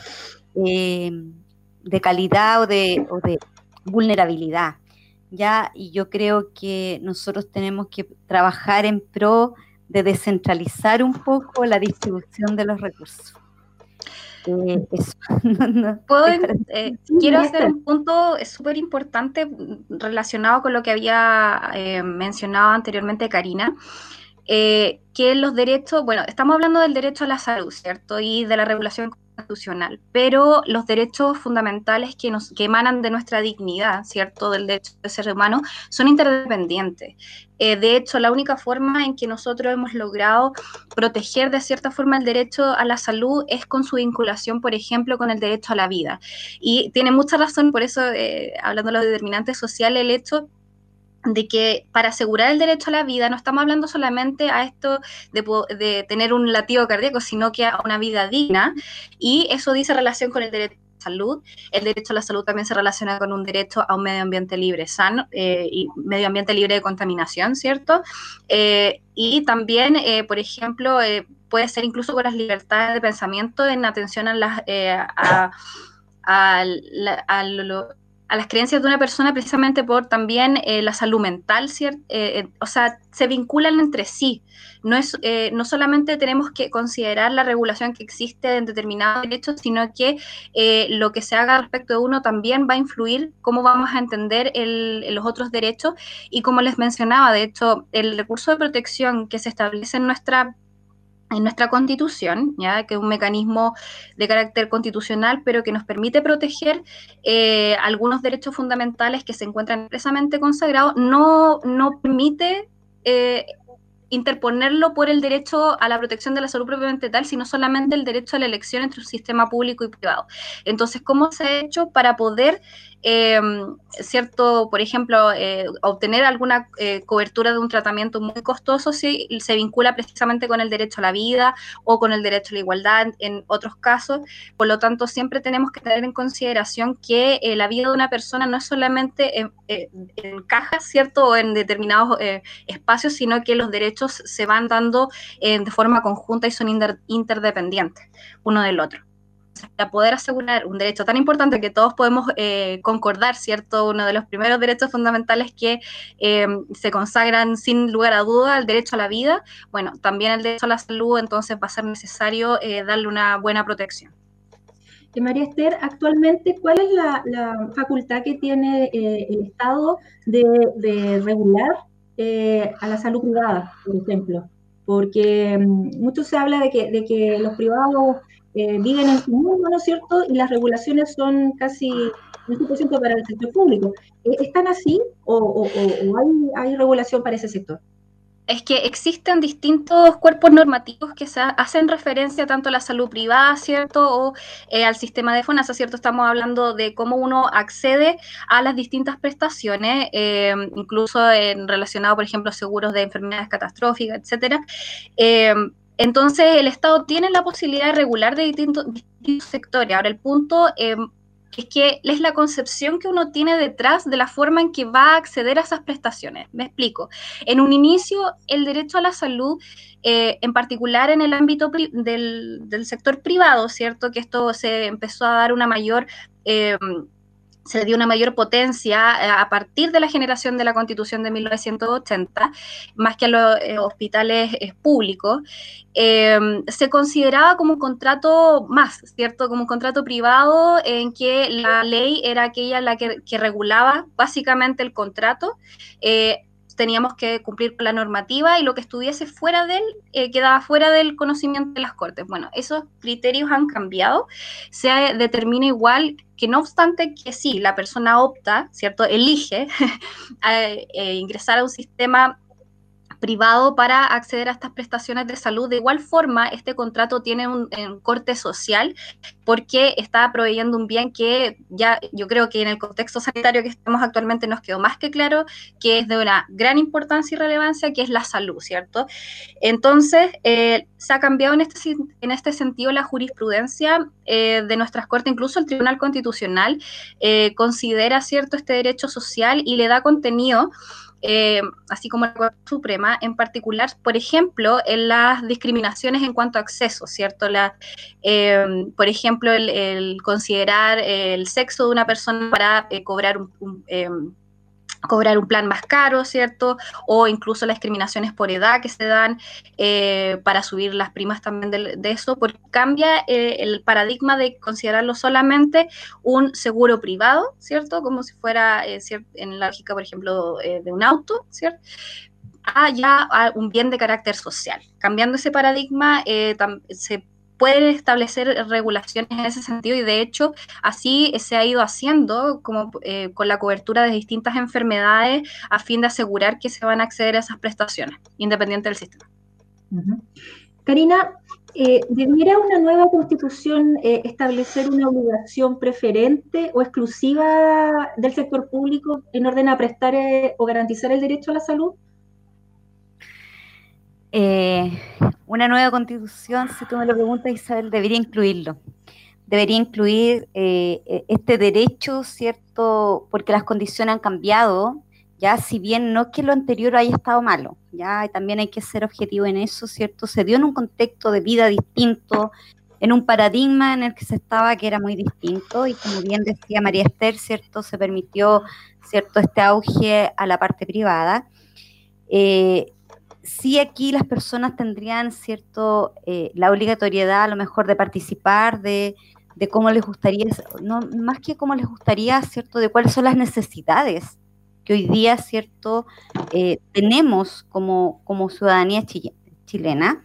de calidad o de vulnerabilidad, ¿ya? Y yo creo que nosotros tenemos que trabajar en pro de descentralizar un poco la distribución de los recursos. Eso. Quiero hacer un punto súper importante relacionado con lo que había mencionado anteriormente Karina, que los derechos, bueno, estamos hablando del derecho a la salud, ¿cierto? Y de la regulación constitucional, pero los derechos fundamentales que emanan de nuestra dignidad, ¿cierto?, del derecho de ser humano, son interdependientes. De hecho, la única forma en que nosotros hemos logrado proteger de cierta forma el derecho a la salud es con su vinculación, por ejemplo, con el derecho a la vida. Y tiene mucha razón, por eso, hablando de los determinantes sociales, el hecho de que para asegurar el derecho a la vida no estamos hablando solamente a esto de tener un latido cardíaco, sino que a una vida digna, y eso dice relación con el derecho salud. El derecho a la salud también se relaciona con un derecho a un medio ambiente libre, sano, y medio ambiente libre de contaminación, ¿cierto? Y también, por ejemplo, puede ser incluso con las libertades de pensamiento en atención a las creencias de una persona, precisamente por también la salud mental, ¿cierto? O sea, se vinculan entre sí. No solamente tenemos que considerar la regulación que existe en determinados derechos, sino que lo que se haga respecto de uno también va a influir cómo vamos a entender los otros derechos. Y como les mencionaba, de hecho, el recurso de protección que se establece en nuestra Constitución, ya que es un mecanismo de carácter constitucional, pero que nos permite proteger algunos derechos fundamentales que se encuentran expresamente consagrados, no permite interponerlo por el derecho a la protección de la salud propiamente tal, sino solamente el derecho a la elección entre un sistema público y privado. Entonces, ¿cómo se ha hecho para poder, cierto, por ejemplo, obtener alguna cobertura de un tratamiento muy costoso si se vincula precisamente con el derecho a la vida o con el derecho a la igualdad en otros casos? Por lo tanto, siempre tenemos que tener en consideración que la vida de una persona no es solamente en cajas, ¿cierto?, o en determinados espacios, sino que los derechos se van dando de forma conjunta y son interdependientes uno del otro. Para poder asegurar un derecho tan importante que todos podemos concordar, ¿cierto? Uno de los primeros derechos fundamentales que se consagran sin lugar a duda, el derecho a la vida, bueno, también el derecho a la salud, entonces va a ser necesario darle una buena protección. María Esther, actualmente, ¿cuál es la facultad que tiene el Estado de regular a la salud privada, por ejemplo? Porque mucho se habla de que los privados viven en su mundo, ¿no es cierto? Y las regulaciones son casi un 100% para el sector público. ¿Están así o hay regulación para ese sector? Es que existen distintos cuerpos normativos que hacen referencia tanto a la salud privada, ¿cierto? O al sistema de FONASA, ¿cierto? Estamos hablando de cómo uno accede a las distintas prestaciones, incluso relacionado, por ejemplo, a seguros de enfermedades catastróficas, etcétera. Entonces, el Estado tiene la posibilidad de regular de distintos sectores. Ahora, el punto es que es la concepción que uno tiene detrás de la forma en que va a acceder a esas prestaciones. Me explico. En un inicio, el derecho a la salud, en particular en el ámbito del sector privado, ¿cierto? Que esto se empezó a dar una mayor... se dio una mayor potencia a partir de la generación de la Constitución de 1980, más que a los hospitales públicos, se consideraba como un contrato más, ¿cierto? Como un contrato privado en que la ley era aquella la que regulaba básicamente el contrato. Teníamos que cumplir con la normativa y lo que estuviese fuera de él quedaba fuera del conocimiento de las Cortes. Bueno, esos criterios han cambiado, se determina igual que no obstante que sí, la persona opta, ¿cierto?, elige ingresar a un sistema privado para acceder a estas prestaciones de salud. De igual forma, este contrato tiene un corte social porque está proveyendo un bien que ya yo creo que en el contexto sanitario que estamos actualmente nos quedó más que claro que es de una gran importancia y relevancia, que es la salud, ¿cierto? Entonces, se ha cambiado en este sentido la jurisprudencia de nuestras Cortes, incluso el Tribunal Constitucional considera, ¿cierto?, este derecho social y le da contenido, así como la Corte Suprema, en particular, por ejemplo, en las discriminaciones en cuanto a acceso, ¿cierto? Por ejemplo, el considerar el sexo de una persona para cobrar un plan más caro, ¿cierto? O incluso las discriminaciones por edad que se dan para subir las primas también de eso, porque cambia el paradigma de considerarlo solamente un seguro privado, ¿cierto? Como si fuera, en la lógica, por ejemplo, de un auto, ¿cierto? A un bien de carácter social. Cambiando ese paradigma, se pueden establecer regulaciones en ese sentido y de hecho así se ha ido haciendo como con la cobertura de distintas enfermedades a fin de asegurar que se van a acceder a esas prestaciones, independiente del sistema. Karina, ¿debiera una nueva constitución establecer una obligación preferente o exclusiva del sector público en orden a prestar o garantizar el derecho a la salud? Una nueva constitución, si tú me lo preguntas, Isabel, debería incluirlo. debería incluir este derecho, ¿cierto? Porque las condiciones han cambiado, ya, si bien no es que lo anterior haya estado malo, ya, y también hay que ser objetivo en eso, ¿cierto? Se dio en un contexto de vida distinto, en un paradigma en el que se estaba que era muy distinto, y como bien decía María Esther, ¿cierto? Se permitió, ¿cierto?, este auge a la parte privada. Sí, aquí las personas tendrían, ¿cierto?, la obligatoriedad a lo mejor de participar, de cómo les gustaría, no, más que cómo les gustaría, ¿cierto?, de cuáles son las necesidades que hoy día, ¿cierto?, tenemos como ciudadanía chilena.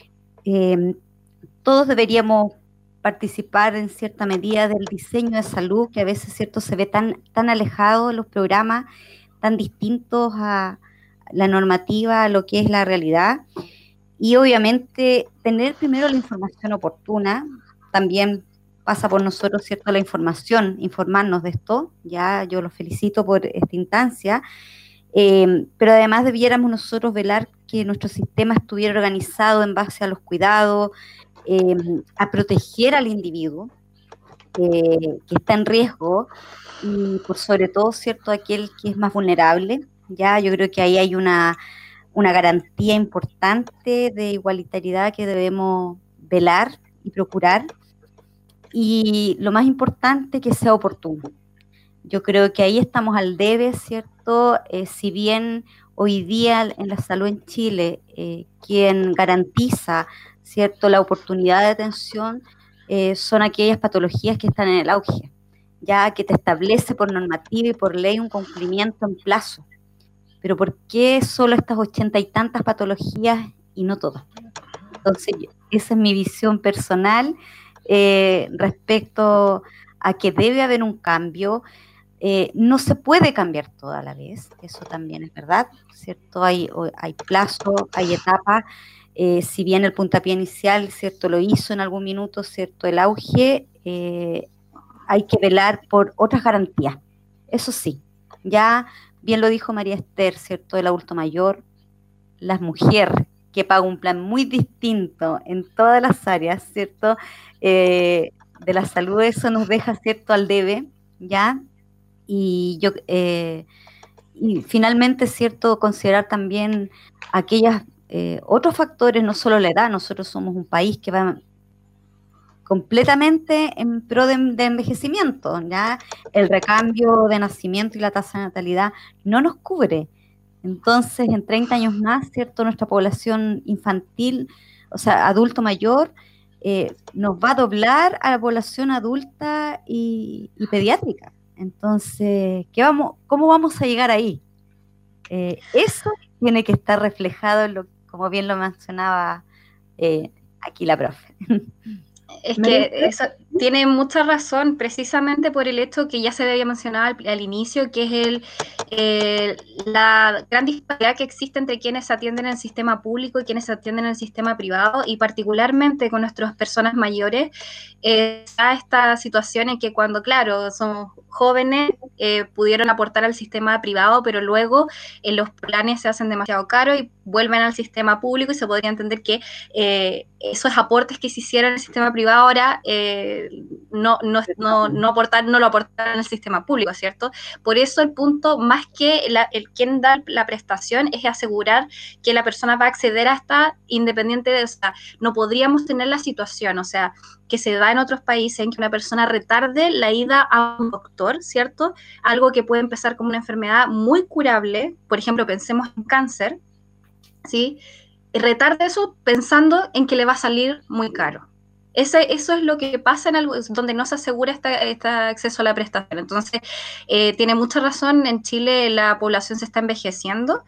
Todos deberíamos participar en cierta medida del diseño de salud, que a veces, ¿cierto?, se ve tan alejado de los programas, tan distintos a la normativa, a lo que es la realidad. Y obviamente tener primero la información oportuna, también pasa por nosotros, ¿cierto?, la información, informarnos de esto, ya yo los felicito por esta instancia, pero además debiéramos nosotros velar que nuestro sistema estuviera organizado en base a los cuidados, a proteger al individuo que está en riesgo, y por sobre todo, ¿cierto?, aquel que es más vulnerable. Ya yo creo que ahí hay una garantía importante de igualitariedad que debemos velar y procurar, y lo más importante, que sea oportuno. Yo creo que ahí estamos al debe, ¿cierto? Si bien hoy día en la salud en Chile, quien garantiza, ¿cierto?, la oportunidad de atención son aquellas patologías que están en el auge, ya que te establece por normativa y por ley un cumplimiento en plazo. Pero ¿por qué solo estas 80 y tantas patologías y no todas? Entonces, esa es mi visión personal respecto a que debe haber un cambio. No se puede cambiar toda a la vez, eso también es verdad, ¿cierto? Hay plazo, hay etapas. Si bien el puntapié inicial, ¿cierto?, lo hizo en algún minuto, ¿cierto?, el auge, hay que velar por otras garantías. Eso sí, ya bien lo dijo María Esther, ¿cierto?, el adulto mayor, las mujeres, que paga un plan muy distinto en todas las áreas, ¿cierto?, de la salud, eso nos deja, ¿cierto?, al debe, ¿ya? Y finalmente, ¿cierto?, considerar también aquellas otros factores, no solo la edad. Nosotros somos un país que va completamente en pro de envejecimiento, ¿ya? El recambio de nacimiento y la tasa de natalidad no nos cubre. Entonces, en 30 años más, ¿cierto?, nuestra población infantil, o sea, adulto mayor, nos va a doblar a la población adulta y pediátrica. Entonces, ¿cómo vamos a llegar ahí? Eso tiene que estar reflejado en como bien lo mencionaba aquí la profe. Es que eso tiene mucha razón, precisamente por el hecho que ya se había mencionado al inicio, que es la gran disparidad que existe entre quienes se atienden en el sistema público y quienes se atienden en el sistema privado, y particularmente con nuestras personas mayores, está esta situación en que cuando, claro, son jóvenes, pudieron aportar al sistema privado, pero luego los planes se hacen demasiado caros y vuelven al sistema público, y se podría entender que esos aportes que se hicieron en el sistema privado ahora no lo aportaron en el sistema público, ¿cierto? Por eso el punto, más que quien da la prestación, es asegurar que la persona va a acceder a esta independiente de, o sea, no podríamos tener la situación, o sea, que se da en otros países en que una persona retarde la ida a un doctor, ¿cierto? Algo que puede empezar como una enfermedad muy curable, por ejemplo, pensemos en cáncer, ¿sí? Retarde eso pensando en que le va a salir muy caro. Eso es lo que pasa donde no se asegura este acceso a la prestación. Entonces, tiene mucha razón, en Chile la población se está envejeciendo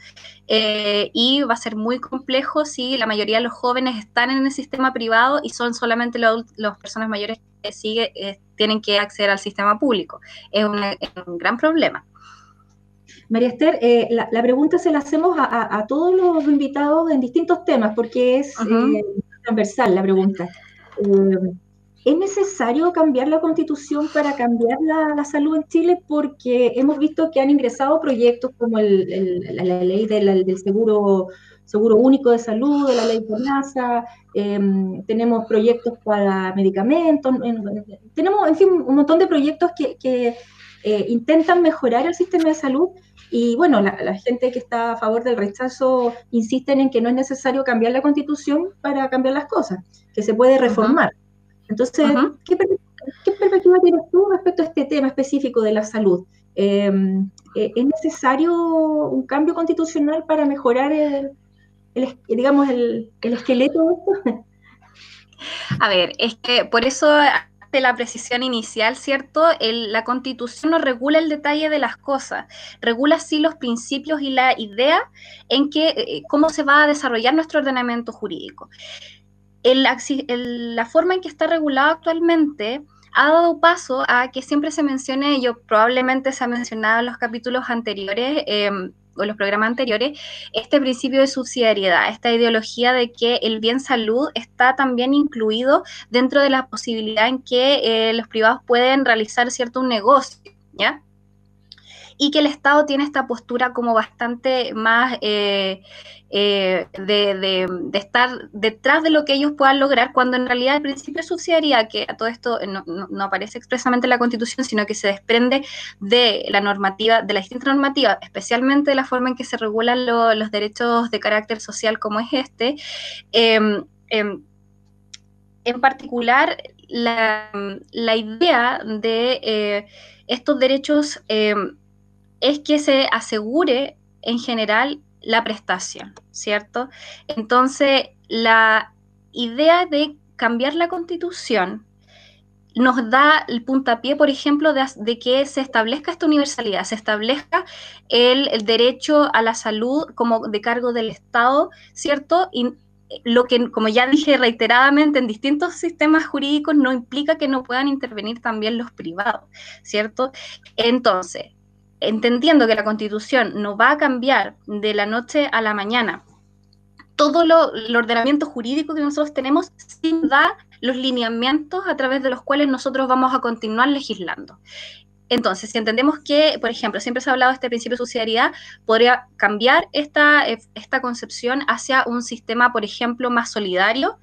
y va a ser muy complejo si la mayoría de los jóvenes están en el sistema privado y son solamente las personas mayores que tienen que acceder al sistema público. Es un gran problema. María Esther, la pregunta se la hacemos a todos los invitados en distintos temas, porque es transversal la pregunta. ¿Es necesario cambiar la Constitución para cambiar la salud en Chile? Porque hemos visto que han ingresado proyectos como la ley del seguro único de salud, de la ley FONASA, tenemos proyectos para medicamentos, tenemos, en fin, un montón de proyectos que intentan mejorar el sistema de salud. Y bueno, la gente que está a favor del rechazo insisten en que no es necesario cambiar la Constitución para cambiar las cosas, que se puede reformar. Entonces, ¿qué perspectiva tienes tú respecto a este tema específico de la salud? ¿Es necesario un cambio constitucional para mejorar digamos, el esqueleto de esto? A ver, es que por eso de la precisión inicial, ¿cierto? La Constitución no regula el detalle de las cosas, regula sí los principios y la idea en que cómo se va a desarrollar nuestro ordenamiento jurídico. La forma en que está regulado actualmente ha dado paso a que siempre se mencione, probablemente se ha mencionado en los capítulos anteriores, o los programas anteriores, este principio de subsidiariedad, esta ideología de que el bien salud está también incluido dentro de la posibilidad en que los privados pueden realizar un negocio, ¿ya? Y que el Estado tiene esta postura como bastante más de estar detrás de lo que ellos puedan lograr, cuando en realidad el principio de subsidiariedad, que a todo esto no aparece expresamente en la Constitución, sino que se desprende de la normativa, de la distinta normativa, especialmente de la forma en que se regulan los derechos de carácter social como es este, en particular la idea de estos derechos es que se asegure en general la prestación, ¿cierto? Entonces, la idea de cambiar la Constitución nos da el puntapié, por ejemplo, de que se establezca esta universalidad, se establezca el derecho a la salud como de cargo del Estado, ¿cierto? Y lo que, como ya dije reiteradamente, en distintos sistemas jurídicos no implica que no puedan intervenir también los privados, ¿cierto? Entonces, entendiendo que la Constitución no va a cambiar de la noche a la mañana todo el ordenamiento jurídico que nosotros tenemos, sin dar los lineamientos a través de los cuales nosotros vamos a continuar legislando. Entonces, si entendemos que, por ejemplo, siempre se ha hablado de este principio de subsidiariedad, podría cambiar esta concepción hacia un sistema, por ejemplo, más solidario,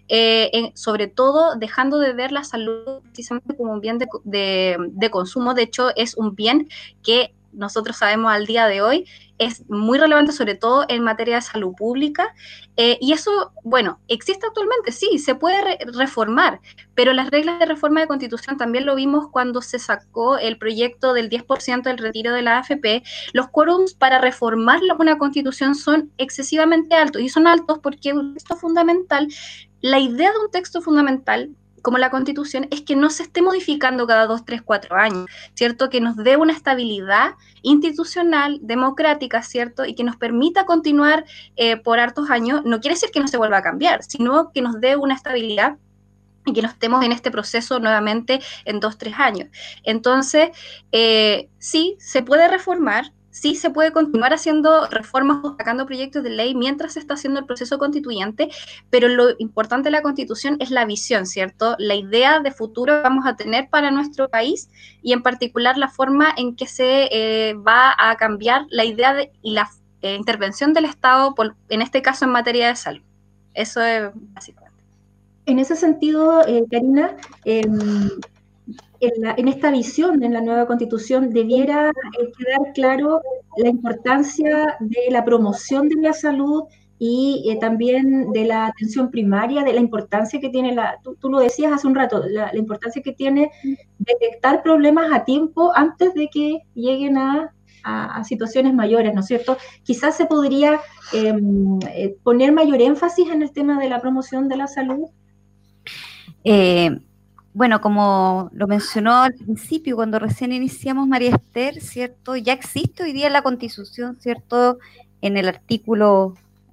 sobre todo dejando de ver la salud precisamente como un bien de consumo. De hecho, es un bien que nosotros sabemos al día de hoy es muy relevante, sobre todo en materia de salud pública, y eso, bueno, existe actualmente, sí, se puede reformar, pero las reglas de reforma de Constitución también lo vimos cuando se sacó el proyecto del 10% del retiro de la AFP. Los quórums para reformar una Constitución son excesivamente altos, y son altos porque un texto fundamental, la idea de un texto fundamental como la Constitución es que no se esté modificando cada 2, 3, 4 años, ¿cierto? Que nos dé una estabilidad institucional, democrática, ¿cierto? Y que nos permita continuar por hartos años. No quiere decir que no se vuelva a cambiar, sino que nos dé una estabilidad y que no estemos en este proceso nuevamente en 2, 3 años. Entonces, sí, se puede reformar, sí se puede continuar haciendo reformas o sacando proyectos de ley mientras se está haciendo el proceso constituyente, pero lo importante de la Constitución es la visión, ¿cierto? La idea de futuro que vamos a tener para nuestro país y en particular la forma en que se va a cambiar la idea y la intervención del Estado, en este caso en materia de salud. Eso es básicamente. En ese sentido, Karina, en esta visión, en la nueva Constitución, debiera quedar claro la importancia de la promoción de la salud y también de la atención primaria, de la importancia que tiene, tú lo decías hace un rato, la importancia que tiene detectar problemas a tiempo antes de que lleguen a situaciones mayores, ¿no es cierto? Quizás se podría poner mayor énfasis en el tema de la promoción de la salud. Bueno, como lo mencionó al principio, cuando recién iniciamos, María Esther, ¿cierto? Ya existe hoy día en la Constitución, ¿cierto? En el artículo,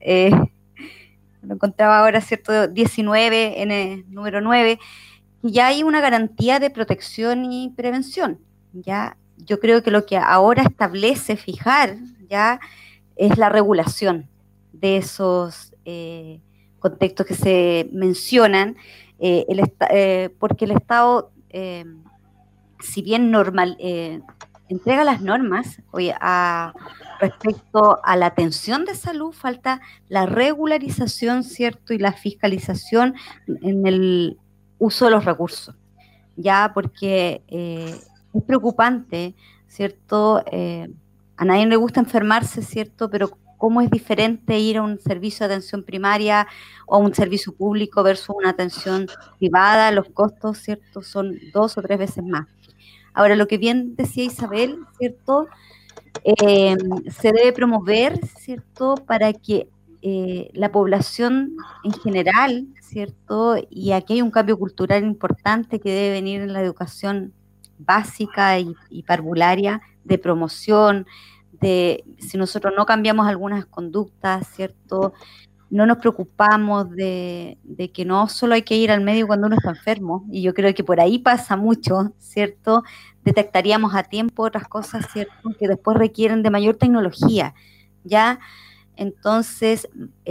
lo encontraba ahora, ¿cierto? 19, en el número 9, ya hay una garantía de protección y prevención, ¿ya? Yo creo que lo que ahora establece fijar, ¿ya? Es la regulación de esos contextos que se mencionan, porque el Estado, si bien entrega las normas, respecto a la atención de salud, falta la regularización, ¿cierto? Y la fiscalización en el uso de los recursos, ya, porque es preocupante, ¿cierto? A nadie le gusta enfermarse, ¿cierto? Pero cómo es diferente ir a un servicio de atención primaria o a un servicio público versus una atención privada. Los costos, ¿cierto?, son 2 o 3 veces más. Ahora, lo que bien decía Isabel, ¿cierto?, se debe promover, ¿cierto?, para que la población en general, ¿cierto?, y aquí hay un cambio cultural importante que debe venir en la educación básica y parvularia, de promoción, si nosotros no cambiamos algunas conductas, ¿cierto?, no nos preocupamos de que no solo hay que ir al médico cuando uno está enfermo, y yo creo que por ahí pasa mucho, ¿cierto? Detectaríamos a tiempo otras cosas, ¿cierto?, que después requieren de mayor tecnología, ¿ya? Entonces,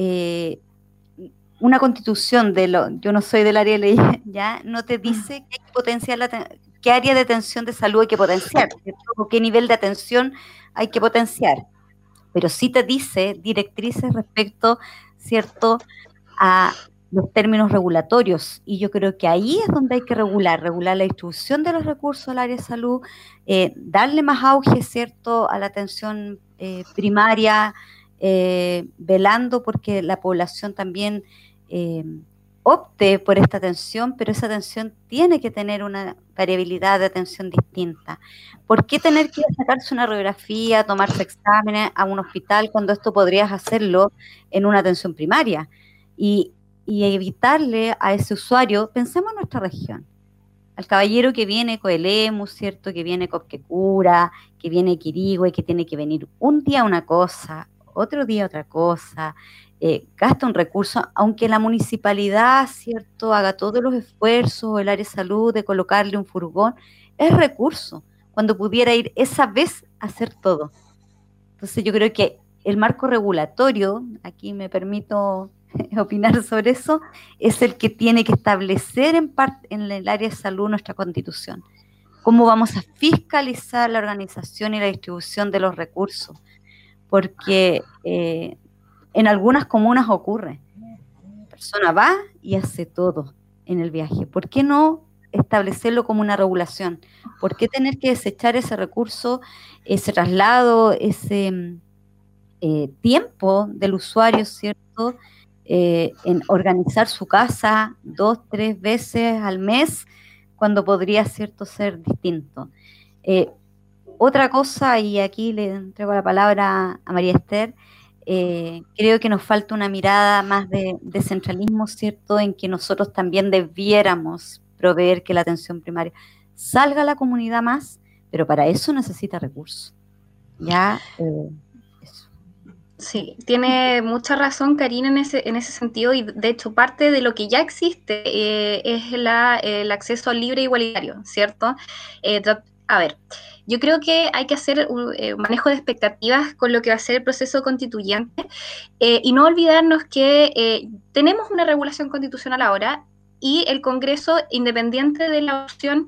una constitución yo no soy del área de ley, ¿ya?, no te dice que hay que potenciar qué área de atención de salud hay que potenciar, ¿cierto?, o qué nivel de atención hay que potenciar, pero sí te dice directrices respecto, ¿cierto?, a los términos regulatorios, y yo creo que ahí es donde hay que regular la distribución de los recursos al área de salud, darle más auge, ¿cierto?, a la atención primaria, velando porque la población también opte por esta atención, pero esa atención tiene que tener una variabilidad de atención distinta. ¿Por qué tener que sacarse una radiografía, tomarse exámenes a un hospital cuando esto podrías hacerlo en una atención primaria? Y evitarle a ese usuario, pensemos en nuestra región, al caballero que viene Coelemu, ¿cierto?, que viene Copquecura, que viene Quirigüe, que tiene que venir un día una cosa, otro día otra cosa, gasta un recurso, aunque la municipalidad, ¿cierto?, haga todos los esfuerzos, el área de salud, de colocarle un furgón, es recurso, cuando pudiera ir esa vez a hacer todo. Entonces yo creo que el marco regulatorio, aquí me permito opinar sobre eso, es el que tiene que establecer en el área de salud nuestra Constitución. ¿Cómo vamos a fiscalizar la organización y la distribución de los recursos? Porque en algunas comunas ocurre. La persona va y hace todo en el viaje. ¿Por qué no establecerlo como una regulación? ¿Por qué tener que desechar ese recurso, ese traslado, ese tiempo del usuario, ¿cierto?, en organizar su casa 2, 3 veces al mes, cuando podría, ¿cierto?, ser distinto? Otra cosa, y aquí le entrego la palabra a María Esther, creo que nos falta una mirada más de centralismo, ¿cierto?, en que nosotros también debiéramos proveer que la atención primaria salga a la comunidad más, pero para eso necesita recursos. Ya, eso. Sí, tiene mucha razón Karina en ese sentido, y de hecho parte de lo que ya existe es el acceso libre e igualitario, ¿cierto? A ver, yo creo que hay que hacer un manejo de expectativas con lo que va a ser el proceso constituyente y no olvidarnos que tenemos una regulación constitucional ahora y el Congreso, independiente de la opción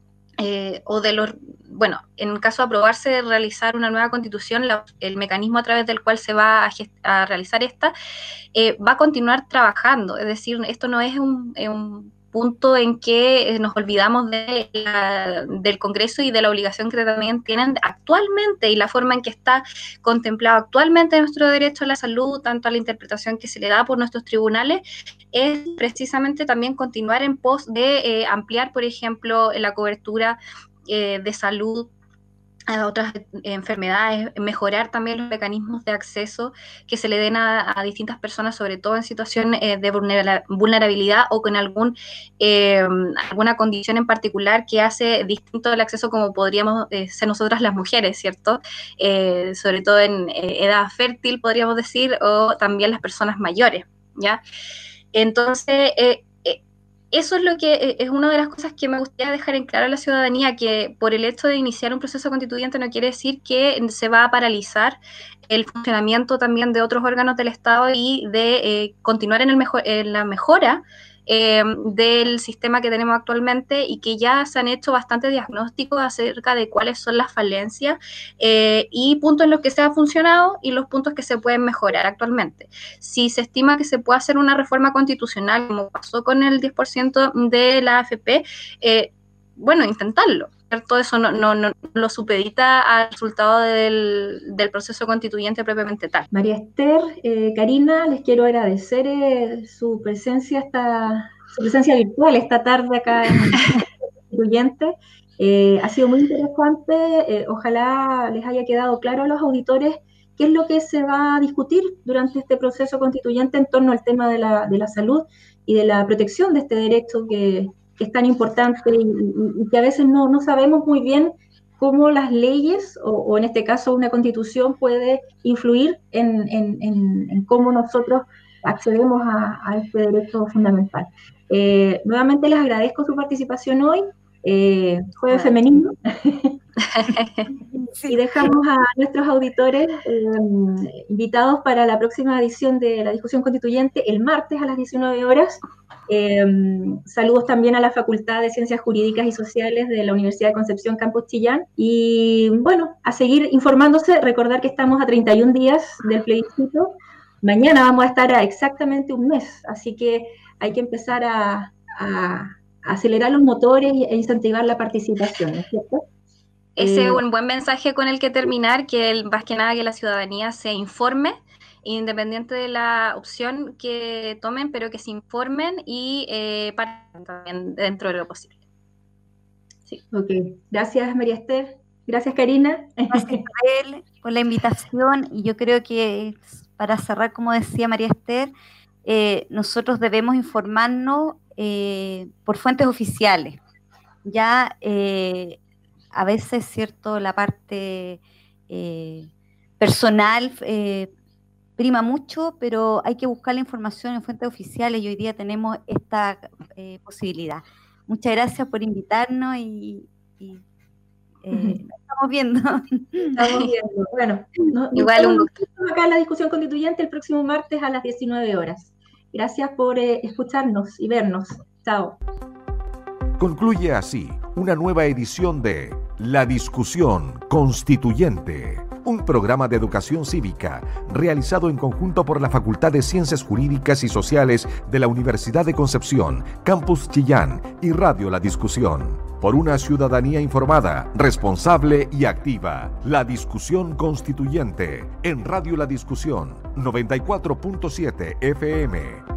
o de los, bueno, en caso de aprobarse de realizar una nueva constitución, el mecanismo a través del cual se va a realizar esta, va a continuar trabajando. Es decir, esto no es un punto en que nos olvidamos del Congreso y de la obligación que también tienen actualmente y la forma en que está contemplado actualmente nuestro derecho a la salud, tanto a la interpretación que se le da por nuestros tribunales, es precisamente también continuar en pos de ampliar, por ejemplo, la cobertura de salud a otras enfermedades, mejorar también los mecanismos de acceso que se le den a distintas personas, sobre todo en situación de vulnerabilidad o con alguna condición en particular que hace distinto el acceso, como podríamos ser nosotras las mujeres, ¿cierto? Sobre todo en edad fértil, podríamos decir, o también las personas mayores, ¿ya? Entonces, eso es lo que es una de las cosas que me gustaría dejar en claro a la ciudadanía, que por el hecho de iniciar un proceso constituyente no quiere decir que se va a paralizar el funcionamiento también de otros órganos del Estado y de continuar en la mejora del sistema que tenemos actualmente y que ya se han hecho bastantes diagnósticos acerca de cuáles son las falencias y puntos en los que se ha funcionado y los puntos que se pueden mejorar actualmente. Si se estima que se puede hacer una reforma constitucional, como pasó con el 10% de la AFP, bueno, intentarlo. Todo eso no lo supedita al resultado del proceso constituyente propiamente tal. María Esther, Karina, les quiero agradecer su presencia virtual esta tarde acá en el constituyente. Ha sido muy interesante. Ojalá les haya quedado claro a los auditores qué es lo que se va a discutir durante este proceso constituyente en torno al tema de la salud y de la protección de este derecho que es tan importante y que a veces no sabemos muy bien cómo las leyes, o en este caso una constitución, puede influir en cómo nosotros accedemos a este derecho fundamental. Nuevamente les agradezco su participación hoy, Jueves Femenino, y dejamos a nuestros auditores invitados para la próxima edición de la discusión constituyente el martes a las 19 horas. Saludos también a la Facultad de Ciencias Jurídicas y Sociales de la Universidad de Concepción Campus Chillán y bueno, a seguir informándose, recordar que estamos a 31 días del plebiscito, mañana vamos a estar a exactamente un mes, así que hay que empezar a acelerar los motores e incentivar la participación, ¿no es cierto? Ese es un buen mensaje con el que terminar, que más que nada que la ciudadanía se informe, independiente de la opción que tomen, pero que se informen y participen también dentro de lo posible. Sí. Ok, gracias María Esther, gracias Karina. Gracias Isabel por la invitación y yo creo que para cerrar, como decía María Esther, nosotros debemos informarnos por fuentes oficiales. Ya a veces, cierto, la parte personal prima mucho, pero hay que buscar la información en fuentes oficiales y hoy día tenemos esta posibilidad. Muchas gracias por invitarnos y nos estamos viendo. Estamos viendo. Bueno, igual un gusto. Acá en la discusión constituyente el próximo martes a las 19 horas. Gracias por escucharnos y vernos. Chao. Concluye así una nueva edición de La Discusión Constituyente, un programa de educación cívica realizado en conjunto por la Facultad de Ciencias Jurídicas y Sociales de la Universidad de Concepción, Campus Chillán y Radio La Discusión. Por una ciudadanía informada, responsable y activa. La Discusión Constituyente en Radio La Discusión 94.7 FM.